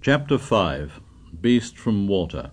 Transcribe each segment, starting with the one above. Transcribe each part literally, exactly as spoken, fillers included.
Chapter five. Beast from Water.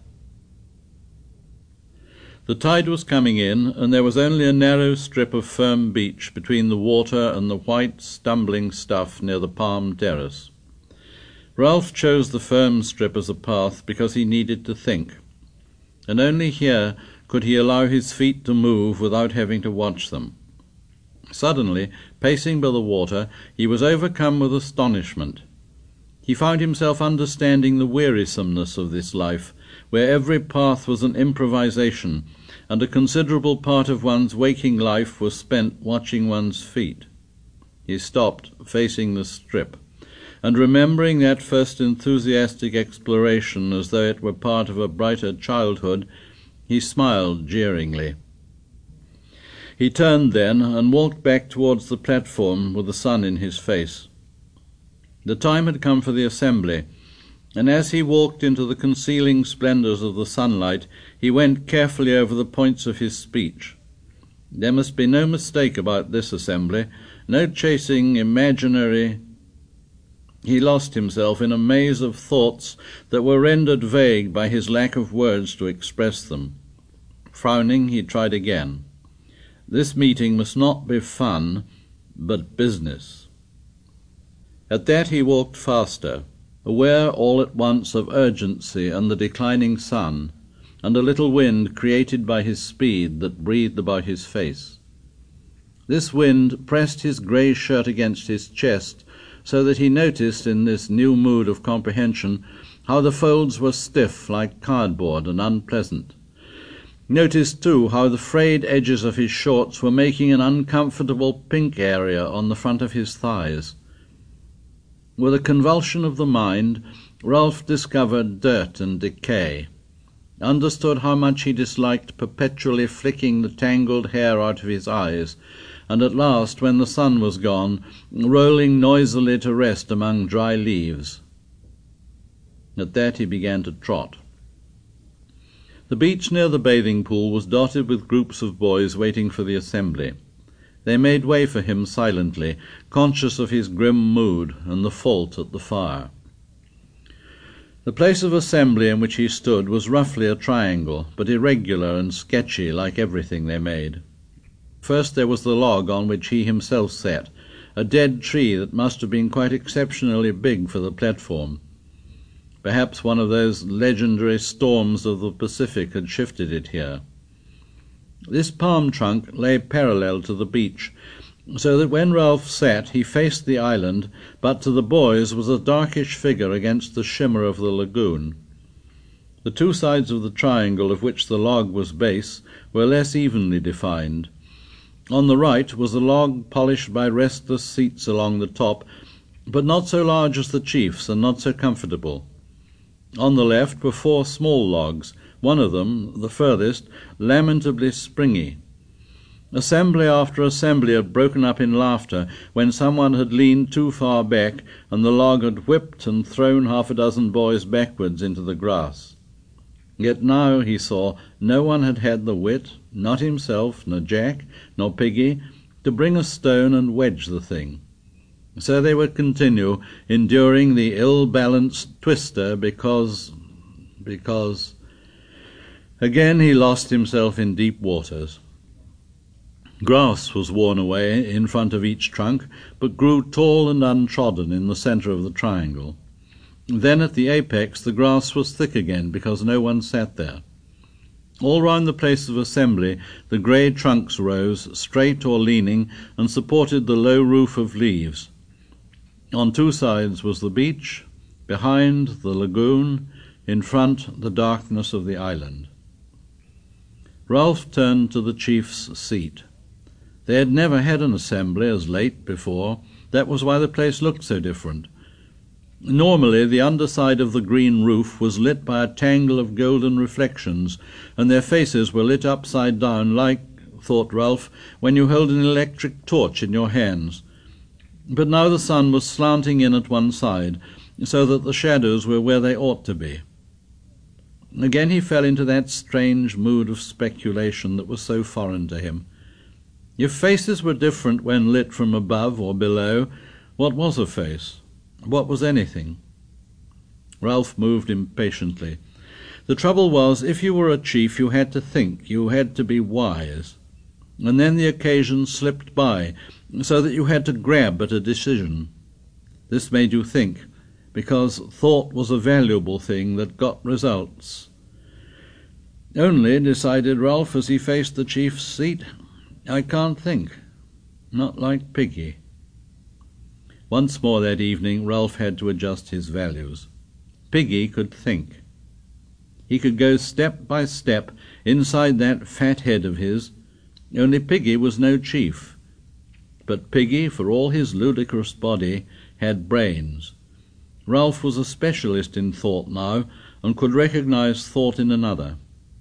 The tide was coming in, and there was only a narrow strip of firm beach between the water and the white, stumbling stuff near the palm terrace. Ralph chose the firm strip as a path because he needed to think, and only here could he allow his feet to move without having to watch them. Suddenly, pacing by the water, he was overcome with astonishment. He found himself understanding the wearisomeness of this life, where every path was an improvisation, and a considerable part of one's waking life was spent watching one's feet. He stopped, facing the strip, and remembering that first enthusiastic exploration as though it were part of a brighter childhood, he smiled jeeringly. He turned then and walked back towards the platform with the sun in his face. The time had come for the assembly, and as he walked into the concealing splendours of the sunlight, he went carefully over the points of his speech. There must be no mistake about this assembly, no chasing imaginary... He lost himself in a maze of thoughts that were rendered vague by his lack of words to express them. Frowning, he tried again. This meeting must not be fun, but business. At that he walked faster, aware all at once of urgency and the declining sun, and a little wind created by his speed that breathed about his face. This wind pressed his grey shirt against his chest, so that he noticed in this new mood of comprehension how the folds were stiff like cardboard and unpleasant. Noticed, too, how the frayed edges of his shorts were making an uncomfortable pink area on the front of his thighs. With a convulsion of the mind, Ralph discovered dirt and decay, understood how much he disliked perpetually flicking the tangled hair out of his eyes, and at last, when the sun was gone, rolling noisily to rest among dry leaves. At that he began to trot. The beach near the bathing pool was dotted with groups of boys waiting for the assembly. They made way for him silently, conscious of his grim mood and the fault at the fire. The place of assembly in which he stood was roughly a triangle, but irregular and sketchy like everything they made. First there was the log on which he himself sat, a dead tree that must have been quite exceptionally big for the platform. Perhaps one of those legendary storms of the Pacific had shifted it here. This palm trunk lay parallel to the beach, so that when Ralph sat he faced the island, but to the boys was a darkish figure against the shimmer of the lagoon. The two sides of the triangle of which the log was base were less evenly defined. On the right was a log polished by restless seats along the top, but not so large as the chief's and not so comfortable. On the left were four small logs, one of them, the furthest, lamentably springy. Assembly after assembly had broken up in laughter when someone had leaned too far back and the log had whipped and thrown half a dozen boys backwards into the grass. Yet now, he saw, no one had had the wit, not himself, nor Jack, nor Piggy, to bring a stone and wedge the thing. So they would continue, enduring the ill-balanced twister because... because... Again he lost himself in deep waters. Grass was worn away in front of each trunk, but grew tall and untrodden in the centre of the triangle. Then at the apex the grass was thick again, because no one sat there. All round the place of assembly the grey trunks rose, straight or leaning, and supported the low roof of leaves. On two sides was the beach, behind the lagoon, in front the darkness of the island. Ralph turned to the chief's seat. They had never had an assembly as late before. That was why the place looked so different. Normally the underside of the green roof was lit by a tangle of golden reflections, and their faces were lit upside down like, thought Ralph, when you hold an electric torch in your hands. But now the sun was slanting in at one side, so that the shadows were where they ought to be. Again he fell into that strange mood of speculation that was so foreign to him. If faces were different when lit from above or below, what was a face? What was anything? Ralph moved impatiently. The trouble was, if you were a chief, you had to think, you had to be wise. And then the occasion slipped by, so that you had to grab at a decision. This made you think, because thought was a valuable thing that got results. Only, decided Ralph as he faced the chief's seat, I can't think. Not like Piggy. Once more that evening, Ralph had to adjust his values. Piggy could think. He could go step by step inside that fat head of his, only Piggy was no chief. But Piggy, for all his ludicrous body, had brains. Ralph was a specialist in thought now, and could recognize thought in another.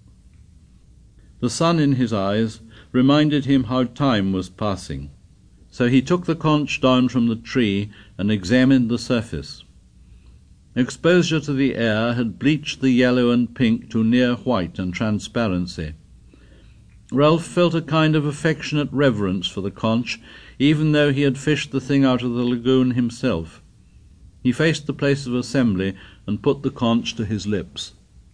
The sun in his eyes reminded him how time was passing, so he took the conch down from the tree and examined the surface. Exposure to the air had bleached the yellow and pink to near white and transparency. Ralph felt a kind of affectionate reverence for the conch, even though he had fished the thing out of the lagoon himself. He faced the place of assembly and put the conch to his lips.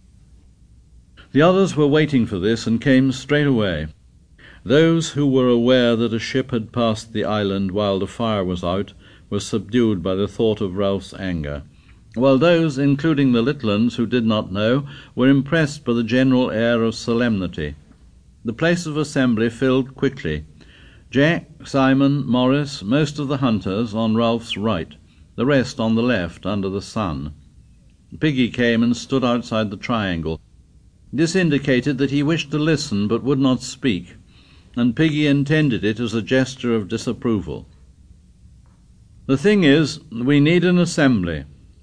The others were waiting for this and came straight away. Those who were aware that a ship had passed the island while the fire was out were subdued by the thought of Ralph's anger, while those, including the Litlans, who did not know, were impressed by the general air of solemnity. The place of assembly filled quickly. Jack, Simon, Morris, most of the hunters on Ralph's right, the rest on the left under the sun. Piggy came and stood outside the triangle. This indicated that he wished to listen but would not speak, and Piggy intended it as a gesture of disapproval. "The thing is, we need an assembly."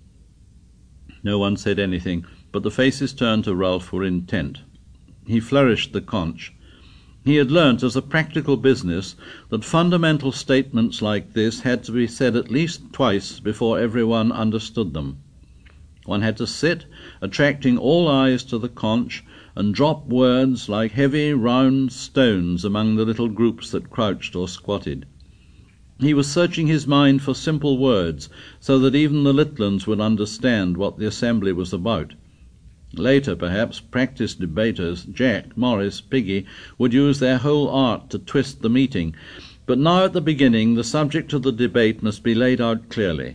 No one said anything, but the faces turned to Ralph were intent. He flourished the conch. He had learnt as a practical business that fundamental statements like this had to be said at least twice before everyone understood them. One had to sit, attracting all eyes to the conch, and drop words like heavy, round stones among the little groups that crouched or squatted. He was searching his mind for simple words, so that even the Litlans would understand what the assembly was about. Later, perhaps, practised debaters, Jack, Morris, Piggy, would use their whole art to twist the meeting, but now at the beginning the subject of the debate must be laid out clearly.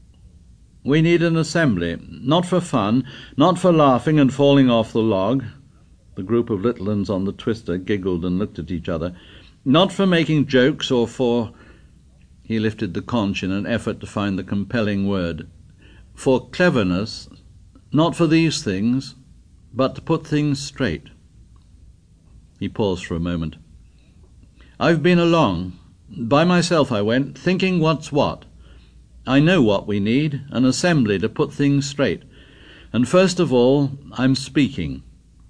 We need an assembly, not for fun, not for laughing and falling off the log. The group of Litlans on the twister giggled and looked at each other. Not for making jokes or for... He lifted the conch in an effort to find the compelling word. For cleverness, not for these things, but to put things straight. He paused for a moment. I've been along. By myself I went, thinking what's what. I know what we need, an assembly to put things straight. And first of all, I'm speaking.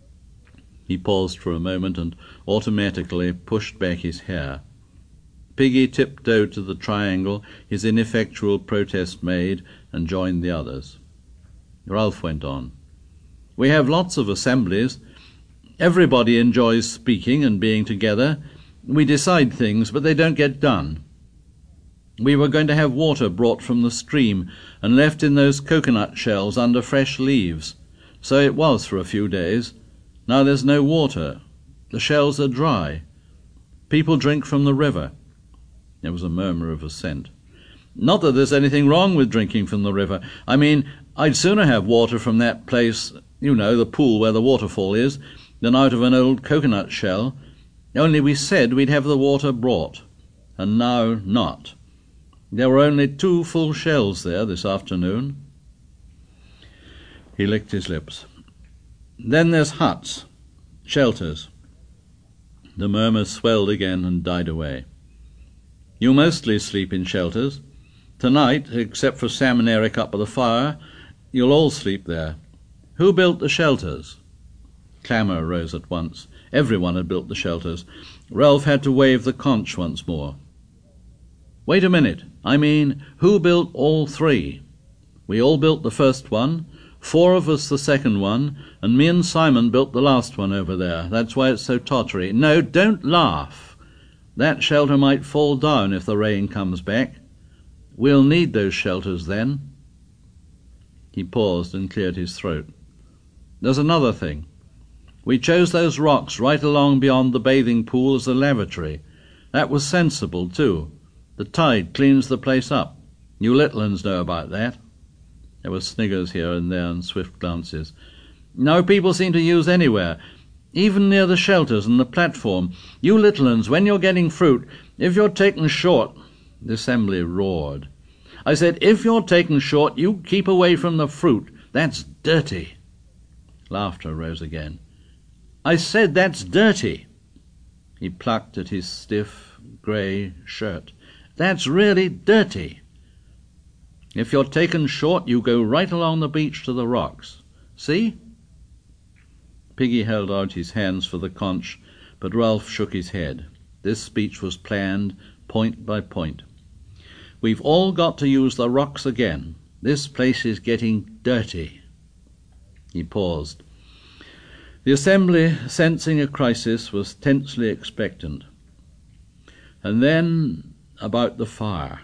He paused for a moment and automatically pushed back his hair. Piggy tiptoed to the triangle, his ineffectual protest made, and joined the others. Ralph went on. We have lots of assemblies. Everybody enjoys speaking and being together. We decide things, but they don't get done. We were going to have water brought from the stream and left in those coconut shells under fresh leaves. So it was for a few days. Now there's no water. The shells are dry. People drink from the river. There was a murmur of assent. Not that there's anything wrong with drinking from the river. I mean, I'd sooner have water from that place, you know, the pool where the waterfall is, than out of an old coconut shell. Only we said we'd have the water brought, and now not. There were only two full shells there this afternoon. He licked his lips. Then there's huts, shelters. The murmur swelled again and died away. You mostly sleep in shelters. Tonight, except for Sam and Eric up by the fire, you'll all sleep there. Who built the shelters? Clamour arose at once. Everyone had built the shelters. Ralph had to wave the conch once more. Wait a minute. I mean, who built all three? We all built the first one, four of us the second one, and me and Simon built the last one over there. That's why it's so tottery. No, don't laugh. That shelter might fall down if the rain comes back. We'll need those shelters then. He paused and cleared his throat. "There's another thing. We chose those rocks right along beyond the bathing pool as a lavatory. That was sensible, too. The tide cleans the place up. You little uns know about that." There were sniggers here and there and swift glances. "No people seem to use anywhere, even near the shelters and the platform. You little uns, when you're getting fruit, if you're taken short—" The assembly roared. "I said, if you're taken short, you keep away from the fruit. That's dirty." Laughter rose again. "I said that's dirty." He plucked at his stiff, grey shirt. "That's really dirty. If you're taken short, you go right along the beach to the rocks. See?" Piggy held out his hands for the conch, but Ralph shook his head. This speech was planned, point by point. "We've all got to use the rocks again. This place is getting dirty." He paused. The assembly, sensing a crisis, was tensely expectant. And then, about the fire.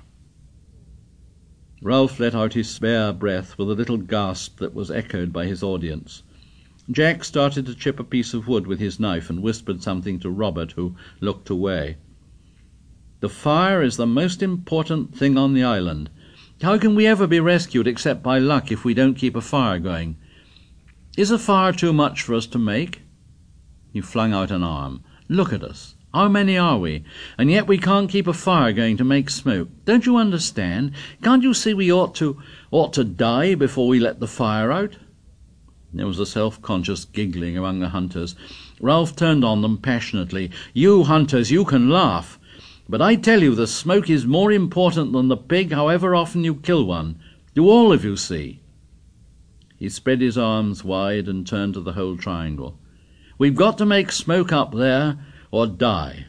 Ralph let out his spare breath with a little gasp that was echoed by his audience. Jack started to chip a piece of wood with his knife and whispered something to Robert, who looked away. "The fire is the most important thing on the island. How can we ever be rescued except by luck if we don't keep a fire going? Is a fire too much for us to make?" He flung out an arm. "Look at us. How many are we? And yet we can't keep a fire going to make smoke. Don't you understand? Can't you see we ought to ought to die before we let the fire out?" There was a self-conscious giggling among the hunters. Ralph turned on them passionately. "You hunters, you can laugh. But I tell you the smoke is more important than the pig, however often you kill one. Do all of you see?" He spread his arms wide and turned to the whole triangle. "We've got to make smoke up there, or die."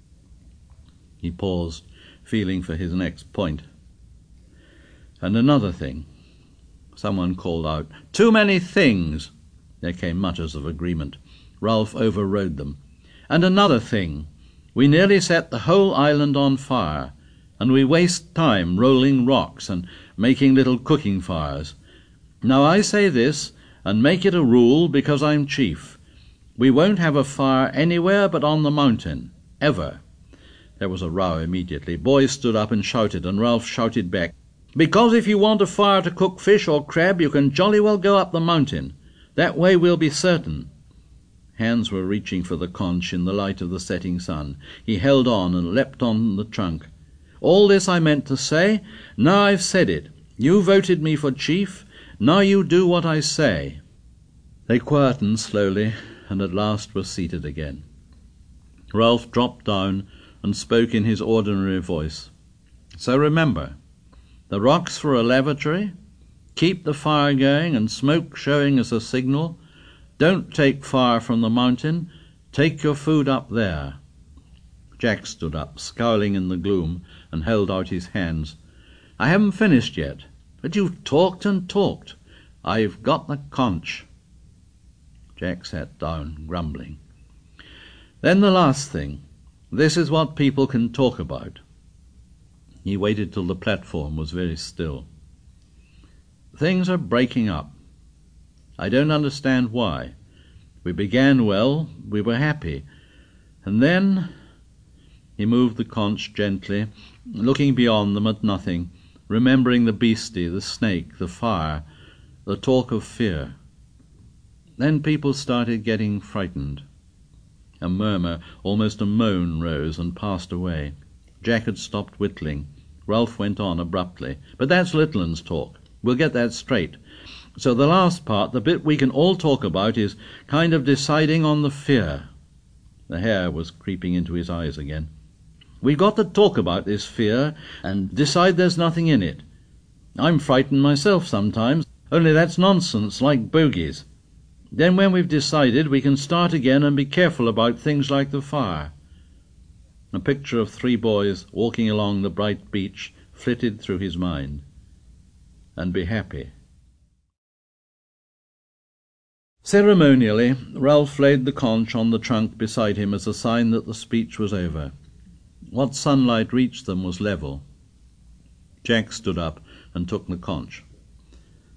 He paused, feeling for his next point. "And another thing." Someone called out, "Too many things." There came mutters of agreement. Ralph overrode them. "And another thing. We nearly set the whole island on fire, and we waste time rolling rocks and making little cooking fires. Now I say this, and make it a rule because I'm chief. We won't have a fire anywhere but on the mountain, ever." There was a row immediately. Boys stood up and shouted, and Ralph shouted back, "Because if you want a fire to cook fish or crab, you can jolly well go up the mountain. That way we'll be certain." Hands were reaching for the conch in the light of the setting sun. He held on and leapt on the trunk. "All this I meant to say. Now I've said it. You voted me for chief. Now you do what I say." They quietened slowly, and at last were seated again. Ralph dropped down and spoke in his ordinary voice. "So remember, the rocks for a lavatory, keep the fire going and smoke showing as a signal. Don't take fire from the mountain, take your food up there." Jack stood up, scowling in the gloom, and held out his hands. "I haven't finished yet, but you've talked and talked. I've got the conch." Jack sat down, grumbling. "Then the last thing. This is what people can talk about." He waited till the platform was very still. "Things are breaking up. I don't understand why. We began well, we were happy, and then—" He moved the conch gently, looking beyond them at nothing, remembering the beastie, the snake, the fire, the talk of fear. Then people started getting frightened. A murmur, almost a moan, rose and passed away. Jack had stopped whittling. Ralph went on abruptly. "But that's little un's talk. We'll get that straight. So the last part, the bit we can all talk about, is kind of deciding on the fear." The hair was creeping into his eyes again. "We've got to talk about this fear and decide there's nothing in it. I'm frightened myself sometimes, only that's nonsense, like bogies. Then when we've decided, we can start again and be careful about things like the fire." A picture of three boys walking along the bright beach flitted through his mind. "And be happy." Ceremonially, Ralph laid the conch on the trunk beside him as a sign that the speech was over. What sunlight reached them was level. Jack stood up and took the conch.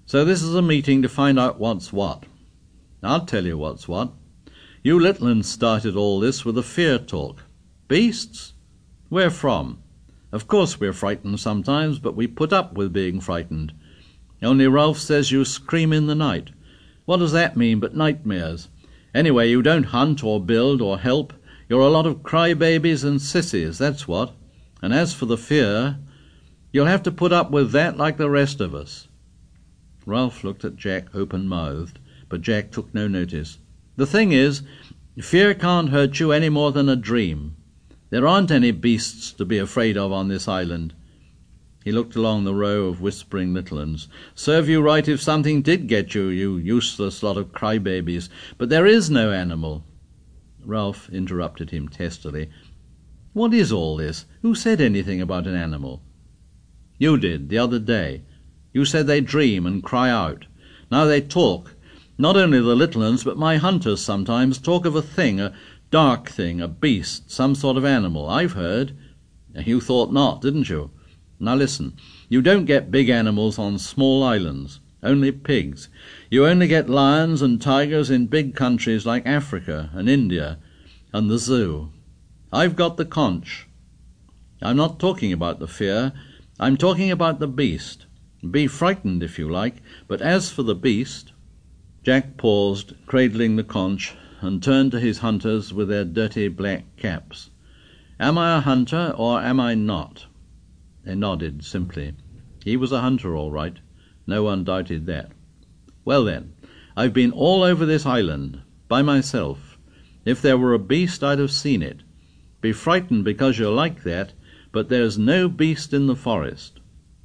So this is a meeting to find out what's what. I'll tell you what's what. You little uns started all this with a fear talk. Beasts? Where from? Of course we're frightened sometimes, but we put up with being frightened. Only Ralph says you scream in the night. What does that mean but nightmares? Anyway, you don't hunt or build or help. You're a lot of crybabies and sissies, that's what. And as for the fear, you'll have to put up with that like the rest of us. Ralph looked at Jack open-mouthed, but Jack took no notice. The thing is, fear can't hurt you any more than a dream. There aren't any beasts to be afraid of on this island. He looked along the row of whispering little uns. Serve you right if something did get you, you useless lot of crybabies. But there is no animal. Ralph interrupted him testily. What is all this? Who said anything about an animal? You did, the other day. You said they dream and cry out. Now they talk. Not only the little uns, but my hunters sometimes talk of a thing, a dark thing, a beast, some sort of animal. I've heard. You thought not, didn't you? Now listen, you don't get big animals on small islands, only pigs. You only get lions and tigers in big countries like Africa and India and the zoo. I've got the conch. I'm not talking about the fear. I'm talking about the beast. Be frightened if you like, but as for the beast... Jack paused, cradling the conch, and turned to his hunters with their dirty black caps. Am I a hunter or am I not? They nodded simply. He was a hunter, all right. No one doubted that. Well then, I've been all over this island, by myself. If there were a beast, I'd have seen it. Be frightened because you're like that, but there's no beast in the forest.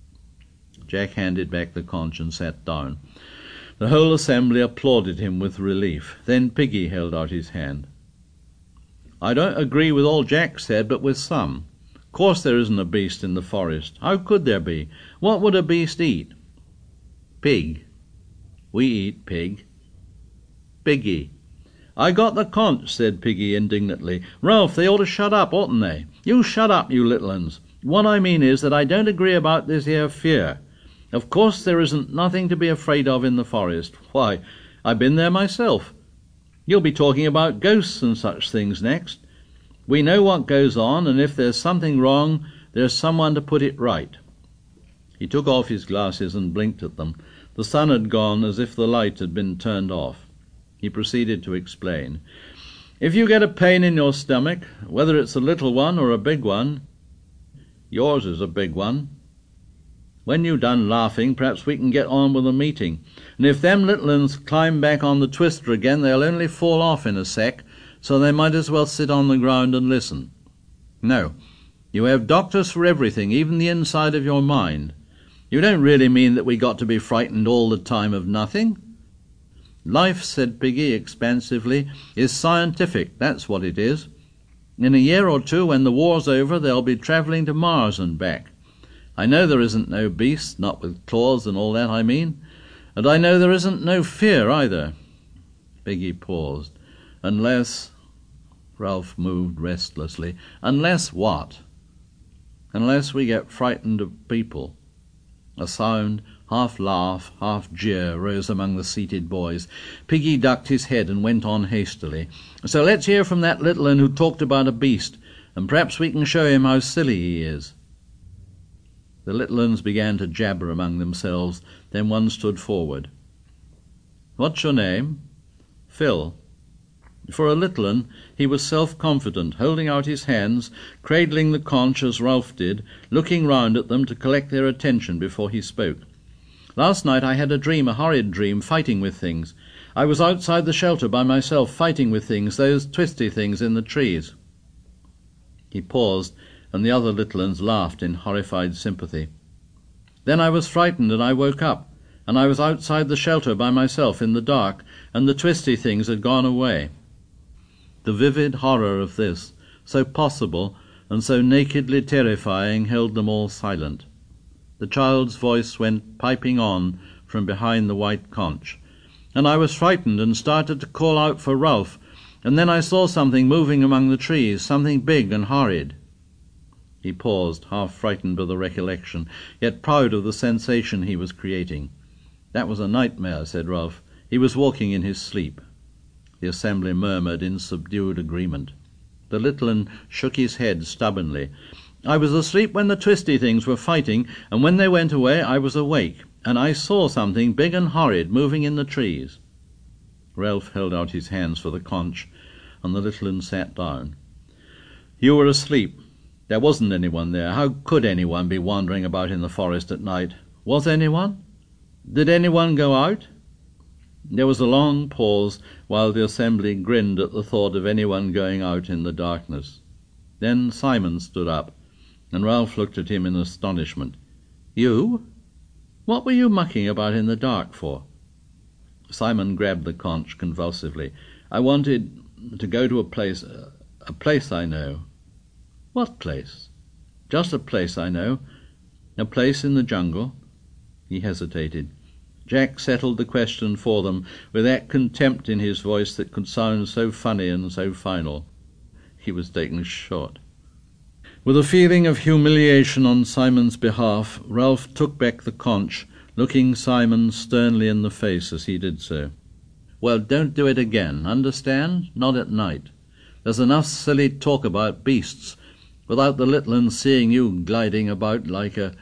Jack handed back the conch and sat down. The whole assembly applauded him with relief. Then Piggy held out his hand. I don't agree with all Jack said, but with some. Of course there isn't a beast in the forest. How could there be? What would a beast eat? Pig. We eat pig. Piggy. I got the conch, said Piggy indignantly. Ralph, they ought to shut up, oughtn't they? You shut up, you little uns. What I mean is that I don't agree about this here fear. Of course there isn't nothing to be afraid of in the forest. Why, I've been there myself. You'll be talking about ghosts and such things next. We know what goes on, and if there's something wrong, there's someone to put it right. He took off his glasses and blinked at them. The sun had gone as if the light had been turned off. He proceeded to explain. If you get a pain in your stomach, whether it's a little one or a big one, yours is a big one. When you've done laughing, perhaps we can get on with the meeting. And if them little uns climb back on the twister again, they'll only fall off in a sec, so they might as well sit on the ground and listen. No, you have doctors for everything, even the inside of your mind. You don't really mean that we got to be frightened all the time of nothing? Life, said Piggy expansively, is scientific, that's what it is. In a year or two, when the war's over, they'll be travelling to Mars and back. I know there isn't no beast, not with claws and all that, I mean. And I know there isn't no fear either. Piggy paused. Unless... Ralph moved restlessly. Unless what? Unless we get frightened of people. A sound, half laugh, half jeer, rose among the seated boys. Piggy ducked his head and went on hastily. So let's hear from that little un who talked about a beast, and perhaps we can show him how silly he is. The little uns began to jabber among themselves. Then one stood forward. What's your name? Phil. For a little un, he was self-confident, holding out his hands, cradling the conch as Ralph did, looking round at them to collect their attention before he spoke. Last night I had a dream, a horrid dream, fighting with things. I was outside the shelter by myself, fighting with things, those twisty things in the trees. He paused, and the other little uns laughed in horrified sympathy. Then I was frightened, and I woke up, and I was outside the shelter by myself in the dark, and the twisty things had gone away. The vivid horror of this, so possible and so nakedly terrifying, held them all silent. The child's voice went piping on from behind the white conch. And I was frightened and started to call out for Ralph, and then I saw something moving among the trees, something big and horrid. He paused, half frightened by the recollection, yet proud of the sensation he was creating. "That was a nightmare," said Ralph. "He was walking in his sleep." The assembly murmured in subdued agreement. The little 'un shook his head stubbornly. "I was asleep when the twisty things were fighting, and when they went away I was awake, and I saw something big and horrid moving in the trees." Ralph held out his hands for the conch, and the little 'un sat down. "You were asleep. There wasn't anyone there. How could anyone be wandering about in the forest at night? Was anyone? Did anyone go out?" There was a long pause, while the assembly grinned at the thought of anyone going out in the darkness. Then Simon stood up, and Ralph looked at him in astonishment. "You? What were you mucking about in the dark for?" Simon grabbed the conch convulsively. "I wanted to go to a place, a place I know." "What place?" "Just a place I know. A place in the jungle." He hesitated. Jack settled the question for them with that contempt in his voice that could sound so funny and so final. He was taken short. With a feeling of humiliation on Simon's behalf, Ralph took back the conch, looking Simon sternly in the face as he did so. "Well, don't do it again, understand? Not at night. There's enough silly talk about beasts, without the little 'un seeing you gliding about like a—"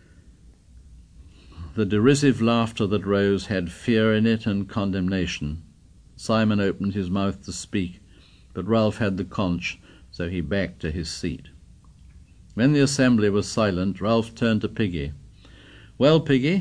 The derisive laughter that rose had fear in it and condemnation. Simon opened his mouth to speak, but Ralph had the conch, so he backed to his seat. When the assembly was silent, Ralph turned to Piggy. "Well, Piggy?"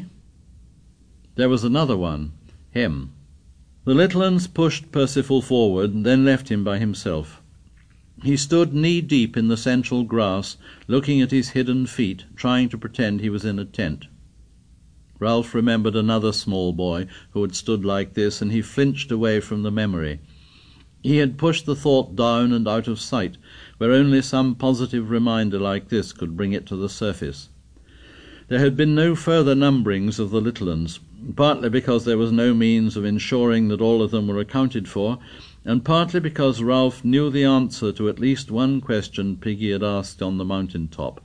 There was another one, him. The little 'uns pushed Percival forward, then left him by himself. He stood knee-deep in the central grass, looking at his hidden feet, trying to pretend he was in a tent. Ralph remembered another small boy who had stood like this, and he flinched away from the memory. He had pushed the thought down and out of sight, where only some positive reminder like this could bring it to the surface. There had been no further numberings of the little 'uns, partly because there was no means of ensuring that all of them were accounted for, and partly because Ralph knew the answer to at least one question Piggy had asked on the mountain top.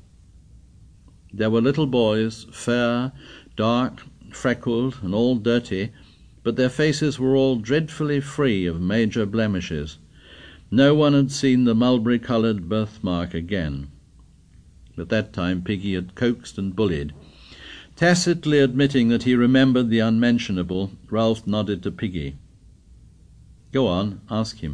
There were little boys, fair, dark, freckled, and all dirty, but their faces were all dreadfully free of major blemishes. No one had seen the mulberry-coloured birthmark again. At that time Piggy had coaxed and bullied. Tacitly admitting that he remembered the unmentionable, Ralph nodded to Piggy. "Go on, ask him."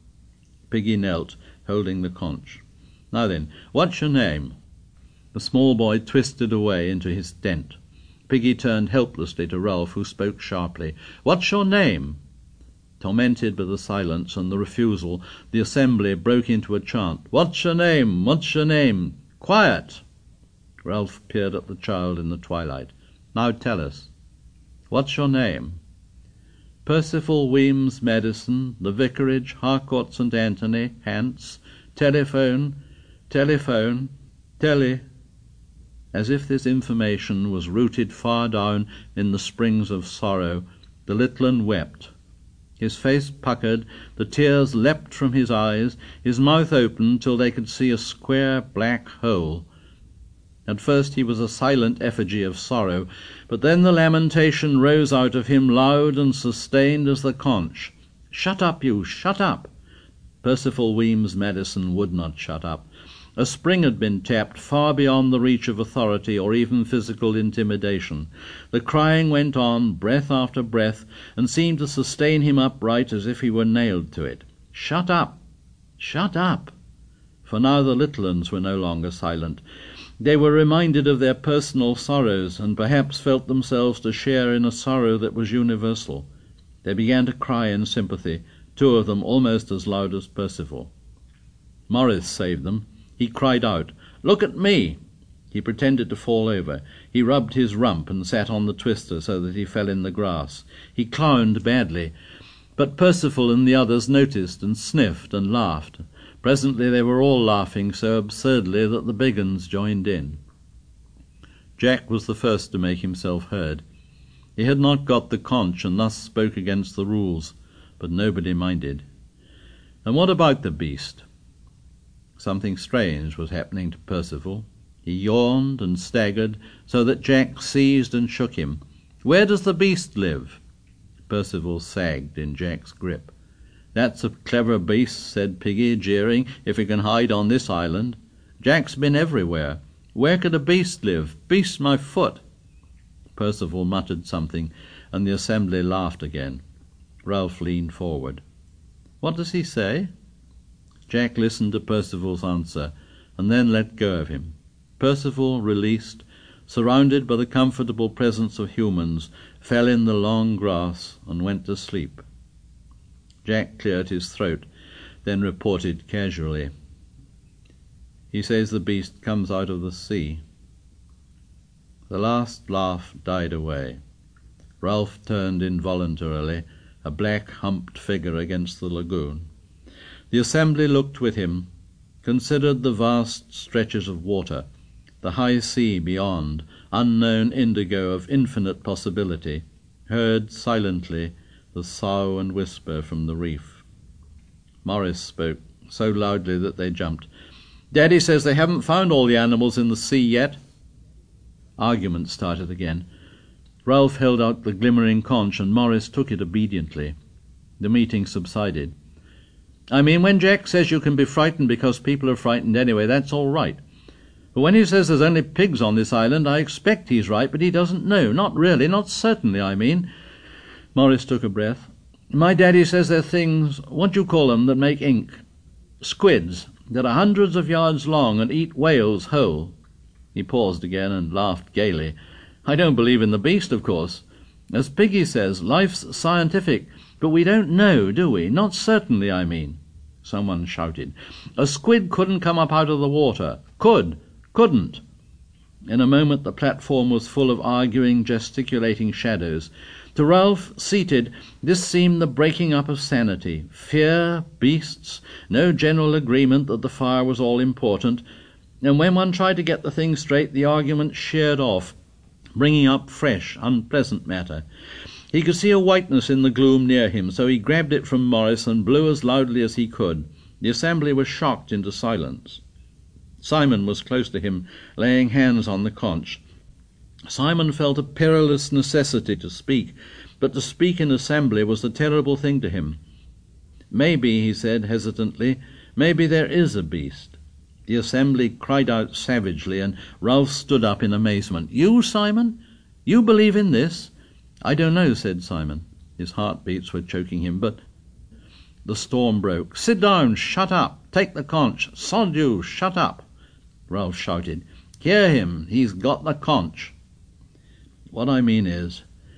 Piggy knelt, holding the conch. "Now then, what's your name?" The small boy twisted away into his tent. Piggy turned helplessly to Ralph, who spoke sharply. "What's your name?" Tormented by the silence and the refusal, the assembly broke into a chant. "What's your name? What's your name? Quiet!" Ralph peered at the child in the twilight. "Now tell us. What's your name?" "Percival Weems Madison, the Vicarage, Harcourt St Anthony, Hants. Telephone, telephone, tele—" As if this information was rooted far down in the springs of sorrow, the little 'un wept. His face puckered, the tears leapt from his eyes, his mouth opened till they could see a square black hole. At first he was a silent effigy of sorrow, but then the lamentation rose out of him loud and sustained as the conch. "Shut up, you, shut up!" Percival Weems Madison would not shut up. A spring had been tapped far beyond the reach of authority or even physical intimidation. The crying went on, breath after breath, and seemed to sustain him upright as if he were nailed to it. "Shut up! Shut up!" For now the little 'uns were no longer silent. They were reminded of their personal sorrows, and perhaps felt themselves to share in a sorrow that was universal. They began to cry in sympathy, two of them almost as loud as Percival. Morris saved them. He cried out, "Look at me!" He pretended to fall over. He rubbed his rump and sat on the twister so that he fell in the grass. He clowned badly, but Percival and the others noticed and sniffed and laughed. Presently they were all laughing so absurdly that the big 'uns joined in. Jack was the first to make himself heard. He had not got the conch and thus spoke against the rules, but nobody minded. "And what about the beast?" Something strange was happening to Percival. He yawned and staggered, so that Jack seized and shook him. Where does the beast live?" Percival sagged in Jack's grip. "That's a clever beast," said Piggy, jeering, "if it can hide on this island. Jack's been everywhere. Where could a beast live? Beast my foot." Percival muttered something, and the assembly laughed again. Ralph leaned forward. "What does he say?" Jack listened to Percival's answer, and then let go of him. Percival, released, surrounded by the comfortable presence of humans, fell in the long grass and went to sleep. Jack cleared his throat, then reported casually, "He says the beast comes out of the sea." The last laugh died away. Ralph turned involuntarily, a black humped figure against the lagoon. The assembly looked with him, considered the vast stretches of water, the high sea beyond, unknown indigo of infinite possibility, heard silently the sough and whisper from the reef. Morris spoke, so loudly that they jumped. "Daddy says they haven't found all the animals in the sea yet." Argument started again. Ralph held out the glimmering conch, and Morris took it obediently. The meeting subsided. "I mean, when Jack says you can be frightened because people are frightened anyway, that's all right. But when he says there's only pigs on this island, I expect he's right, but he doesn't know. Not really, not certainly, I mean." Morris took a breath. "My daddy says they're things, what do you call them, that make ink? Squids, that are hundreds of yards long and eat whales whole." He paused again and laughed gaily. "I don't believe in the beast, of course. As Piggy says, life's scientific, but we don't know, do we? Not certainly, I mean." Someone shouted, "A squid couldn't come up out of the water. Could, couldn't." In a moment the platform was full of arguing, gesticulating shadows. To Ralph, seated, this seemed the breaking up of sanity. Fear, beasts, no general agreement that the fire was all important, and when one tried to get the thing straight, the argument sheared off, bringing up fresh, unpleasant matter. He could see a whiteness in the gloom near him, so he grabbed it from Morris and blew as loudly as he could. The assembly was shocked into silence. Simon was close to him, laying hands on the conch. Simon felt a perilous necessity to speak, but to speak in assembly was a terrible thing to him. "Maybe," he said hesitantly, "maybe there is a beast." The assembly cried out savagely, and Ralph stood up in amazement. "You, Simon? You believe in this?" "I don't know," said Simon. His heartbeats were choking him, but... The storm broke. "Sit down! Shut up! Take the conch! Sod you! Shut up!" Ralph shouted. "Hear him! He's got the conch!" "What I mean is,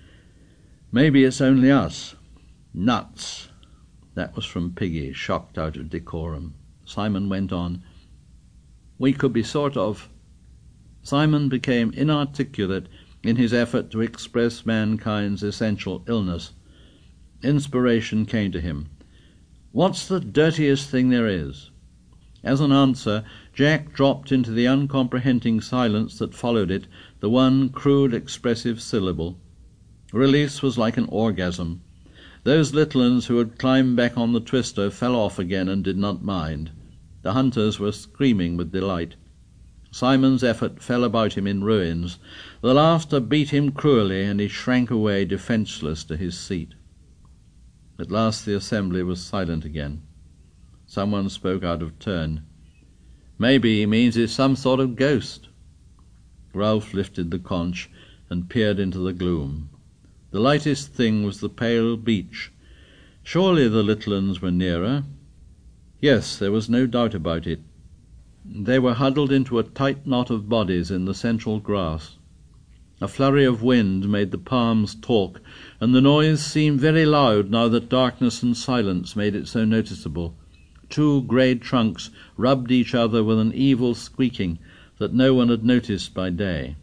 maybe it's only us." "Nuts!" That was from Piggy, shocked out of decorum. Simon went on. "We could be sort of..." Simon became inarticulate in his effort to express mankind's essential illness. Inspiration came to him. "What's the dirtiest thing there is?" As an answer, Jack dropped into the uncomprehending silence that followed it the one crude expressive syllable. Release was like an orgasm. Those little uns who had climbed back on the twister fell off again and did not mind. The hunters were screaming with delight. Simon's effort fell about him in ruins. The laughter beat him cruelly, and he shrank away defenceless to his seat. At last the assembly was silent again. Someone spoke out of turn. "Maybe he means it's some sort of ghost." Ralph lifted the conch and peered into the gloom. The lightest thing was the pale beach. Surely the little uns were nearer. Yes, there was no doubt about it. They were huddled into a tight knot of bodies in the central grass. A flurry of wind made the palms talk, and the noise seemed very loud now that darkness and silence made it so noticeable. Two grey trunks rubbed each other with an evil squeaking that no one had noticed by day.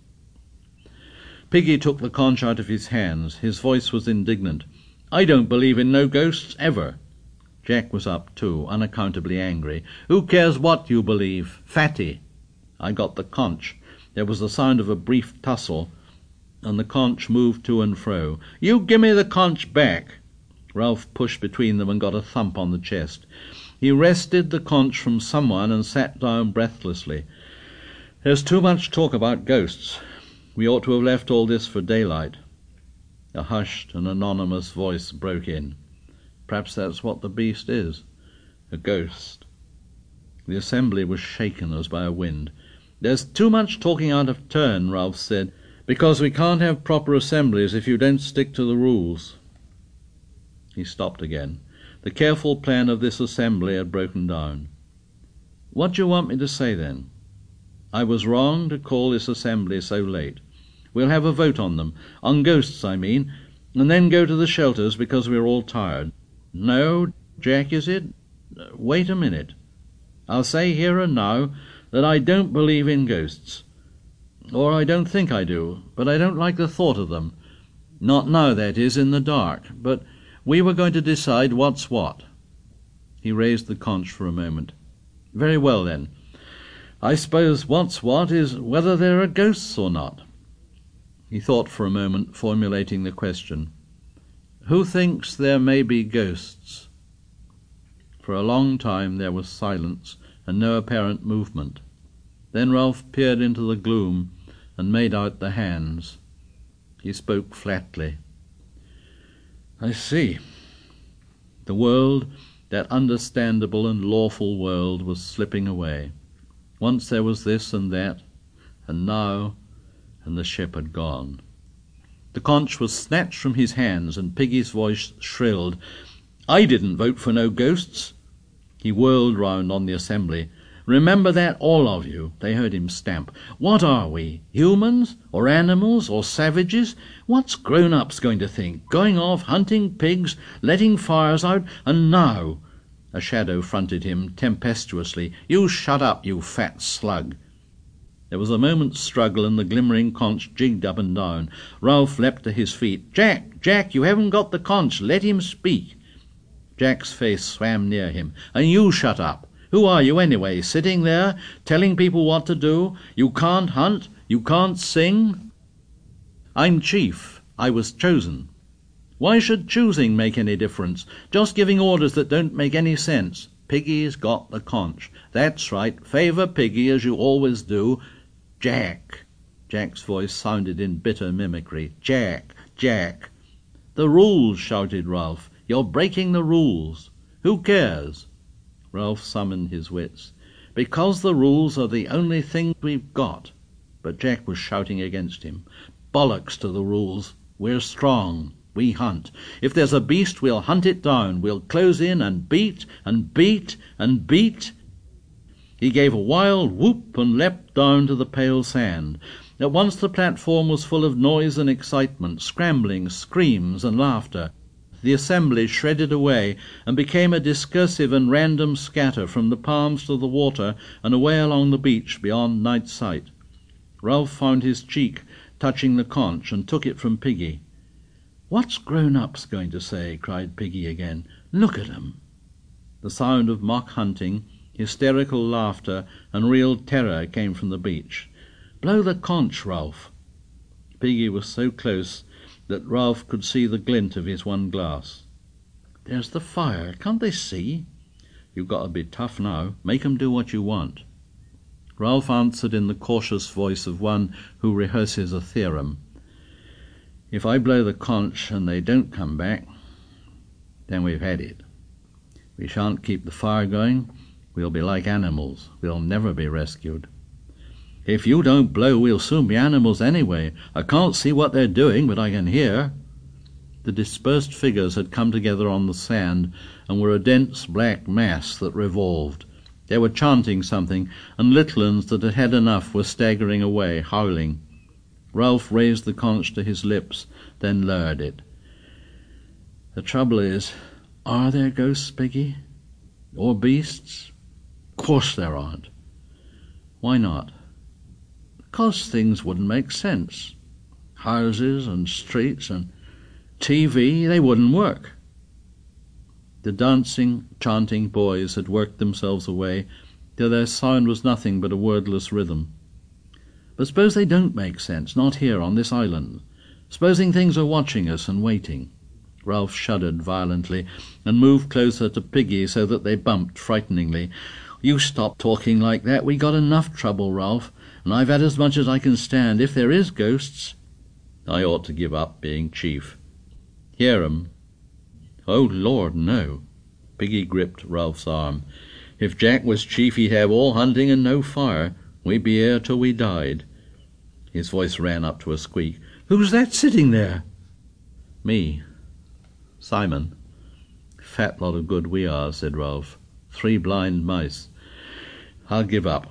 Piggy took the conch out of his hands. His voice was indignant. "I don't believe in no ghosts, ever." Jack was up too, unaccountably angry. "Who cares what you believe? Fatty." I got the conch. There was the sound of a brief tussle, and the conch moved to and fro. "You gimme the conch back." Ralph pushed between them and got a thump on the chest. He wrested the conch from someone and sat down breathlessly. "There's too much talk about ghosts. We ought to have left all this for daylight." A hushed and anonymous voice broke in. Perhaps that's what the beast is, a ghost. The assembly was shaken as by a wind. "There's too much talking out of turn," Ralph said, "because we can't have proper assemblies if you don't stick to the rules." He stopped again. The careful plan of this assembly had broken down. "What do you want me to say, then?" "I was wrong to call this assembly so late. We'll have a vote on them, on ghosts, I mean, and then go to the shelters because we're all tired. No, Jack, is it? Wait a minute. I'll say here and now that I don't believe in ghosts. Or I don't think I do, but I don't like the thought of them. Not now, that is, in the dark. But we were going to decide what's what." He raised the conch for a moment. "Very well, then. I suppose what's what is whether there are ghosts or not." He thought for a moment, formulating the question. "Who thinks there may be ghosts?" For a long time there was silence and no apparent movement. Then Ralph peered into the gloom and made out the hands. He spoke flatly. "I see." The world, that understandable and lawful world, was slipping away. Once there was this and that, and now, and the ship had gone. The conch was snatched from his hands, and Piggy's voice shrilled, "I didn't vote for no ghosts." He whirled round on the assembly. "Remember that, all of you." They heard him stamp. "What are we, humans, or animals, or savages? What's grown-ups going to think? Going off, hunting pigs, letting fires out, and now—" A shadow fronted him tempestuously. "You shut up, you fat slug." There was a moment's struggle, and the glimmering conch jigged up and down. Ralph leapt to his feet. "Jack, Jack, you haven't got the conch. Let him speak." Jack's face swam near him. "And you shut up. Who are you, anyway, sitting there, telling people what to do? You can't hunt. You can't sing." "I'm chief. I was chosen." "Why should choosing make any difference? Just giving orders that don't make any sense." "Piggy's got the conch." "That's right. Favour Piggy, as you always do." "Jack." Jack's voice sounded in bitter mimicry. "Jack, Jack." "The rules," shouted Ralph. "You're breaking the rules." "Who cares?" Ralph summoned his wits. "Because the rules are the only thing we've got." But Jack was shouting against him. "Bollocks to the rules. We're strong. We hunt. If there's a beast, we'll hunt it down. We'll close in and beat and beat and beat." He gave a wild whoop and leapt down to the pale sand. At once the platform was full of noise and excitement, scrambling, screams and laughter. The assembly shredded away and became a discursive and random scatter from the palms to the water and away along the beach beyond night sight. Ralph found his cheek touching the conch and took it from Piggy. "What's grown-ups going to say?" cried Piggy again. "Look at 'em." The sound of mock hunting, hysterical laughter, and real terror came from the beach. "Blow the conch, Ralph." Piggy was so close that Ralph could see the glint of his one glass. "There's the fire. Can't they see?" "You've got to be tough now. Make 'em do what you want." Ralph answered in the cautious voice of one who rehearses a theorem. "If I blow the conch and they don't come back, then we've had it. We shan't keep the fire going. We'll be like animals. We'll never be rescued." "If you don't blow, we'll soon be animals anyway. I can't see what they're doing, but I can hear." The dispersed figures had come together on the sand and were a dense black mass that revolved. They were chanting something, and little uns that had had enough were staggering away, howling. Ralph raised the conch to his lips, then lowered it. "The trouble is, are there ghosts, Piggy? Or beasts?" "Course there aren't." "Why not?" "'Cause things wouldn't make sense. Houses and streets and T V, they wouldn't work." The dancing, chanting boys had worked themselves away till their sound was nothing but a wordless rhythm. "But suppose they don't make sense, not here on this island. Supposing things are watching us and waiting." Ralph shuddered violently and moved closer to Piggy so that they bumped frighteningly. "You stop talking like that. We got enough trouble, Ralph, and I've had as much as I can stand. If there is ghosts—" "I ought to give up being chief. Hear 'em? Oh, Lord, no. Piggy gripped Ralph's arm. If Jack was chief he'd have all hunting and no fire. We'd be here till we died. His voice ran up to a squeak. Who's that sitting there? Me. Simon. Fat lot of good we are, said Ralph. Three blind mice. I'll give up.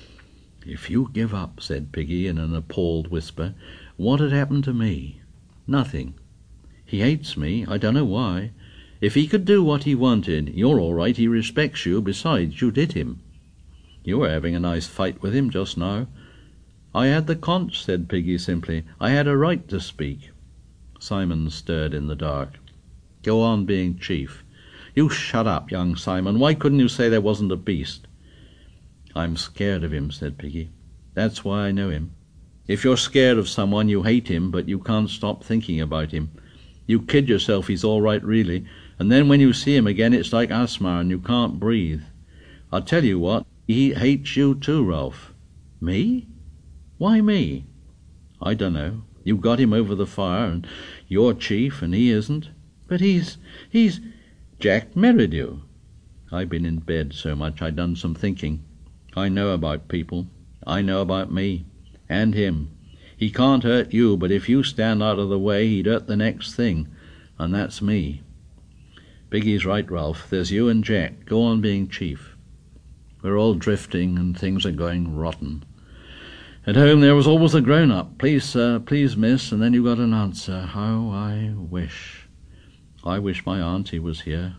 If you give up, said Piggy in an appalled whisper, what'd happen to me? Nothing. He hates me, I don't know why. If he could do what he wanted, you're all right, he respects you, besides you did him. You were having a nice fight with him just now. I had the conch, said Piggy simply. I had a right to speak. Simon stirred in the dark. Go on being chief. You shut up, young Simon. Why couldn't you say there wasn't a beast? I'm scared of him, said Piggy. That's why I know him. If you're scared of someone, you hate him, but you can't stop thinking about him. You kid yourself he's all right really, and then when you see him again it's like asthma and you can't breathe. I'll tell you what, he hates you too, Ralph. Me? Why me? I dunno. You got him over the fire, and you're chief, and he isn't. But he's... he's... Jack married you. I've been in bed so much I done some thinking. I know about people. I know about me. And him. He can't hurt you, but if you stand out of the way, he'd hurt the next thing, and that's me. Piggy's right, Ralph. There's you and Jack. Go on being chief. We're all drifting, and things are going rotten. At home there was always a grown-up. Please, sir, please, miss, and then you got an answer. How I wish. I wish my auntie was here.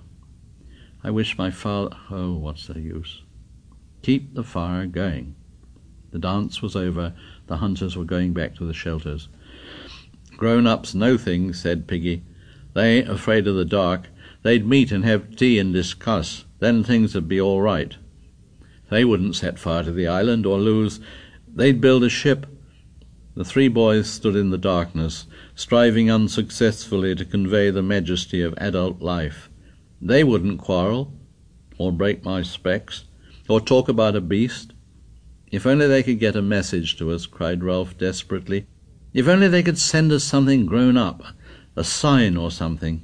I wish my father... Oh, what's the use? Keep the fire going. The dance was over. The hunters were going back to the shelters. Grown-ups know things, said Piggy. They ain't afraid of the dark. They'd meet and have tea and discuss. Then things would be all right. They wouldn't set fire to the island or lose... They'd build a ship. The three boys stood in the darkness, striving unsuccessfully to convey the majesty of adult life. They wouldn't quarrel, or break my specs, or talk about a beast. If only they could get a message to us, cried Ralph desperately. If only they could send us something grown up, a sign or something.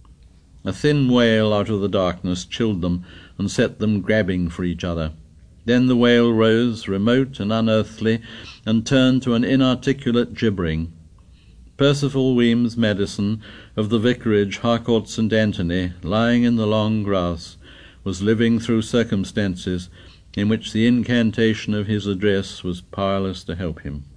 A thin wail out of the darkness chilled them and set them grabbing for each other. Then the wail rose, remote and unearthly, and turned to an inarticulate gibbering. Percival Weems Madison, of the vicarage Harcourt Saint Anthony, lying in the long grass, was living through circumstances in which the incantation of his address was powerless to help him.